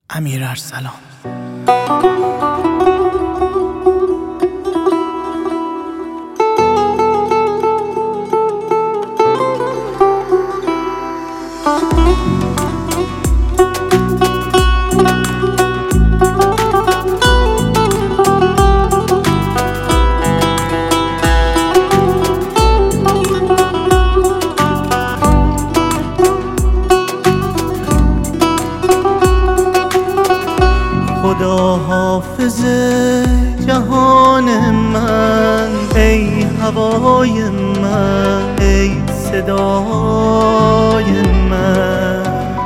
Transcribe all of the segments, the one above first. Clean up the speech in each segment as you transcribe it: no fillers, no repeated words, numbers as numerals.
امیرارسلان. خدا حافظ جهان من، ای هوای من، ای صدای من.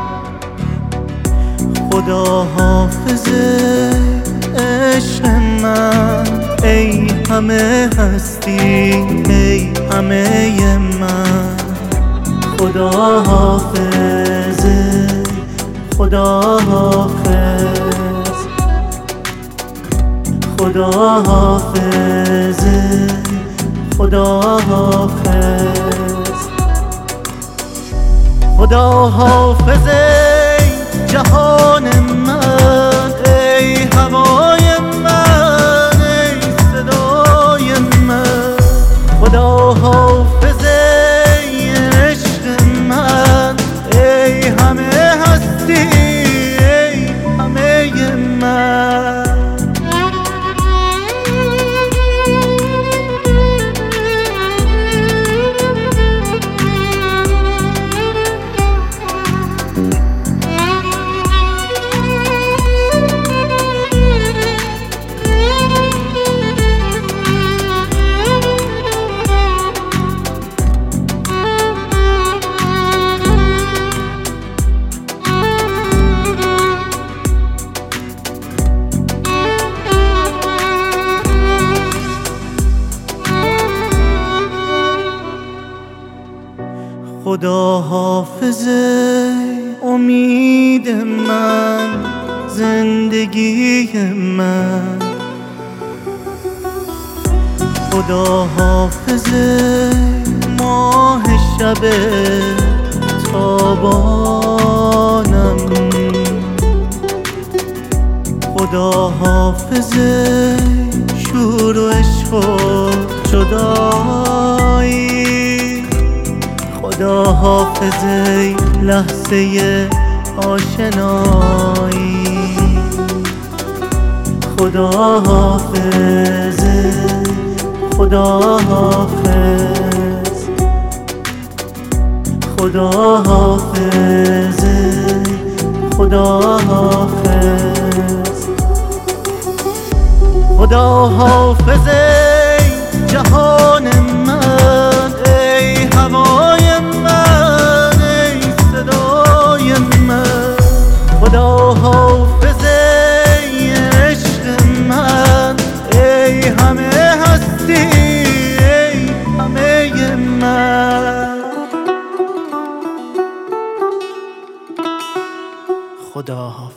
خدا حافظ عشق من، ای همه هستی، ای همه من. خدا حافظ، خدا حافظ، خدا حافظ، خدا حافظ. خدا حافظ جهان من، ای هوای من، ای صدای من. خدا حافظ عشق من، ای همه هستی، ای همه من. خدا حافظ امید من، زندگی من. خدا حافظ ماه شب تابانم. خدا حافظ شور و عشق و جدایی. خدا حافظ لحظه آشنایی. خدا حافظ، خدا حافظ، خدا حافظ، خدا حافظ. خدا حافظ جهان من، ای هوای من، ای صدای من. خدا حافظ عشق من، ای همه هستی، ای همه من. خدا حافظ.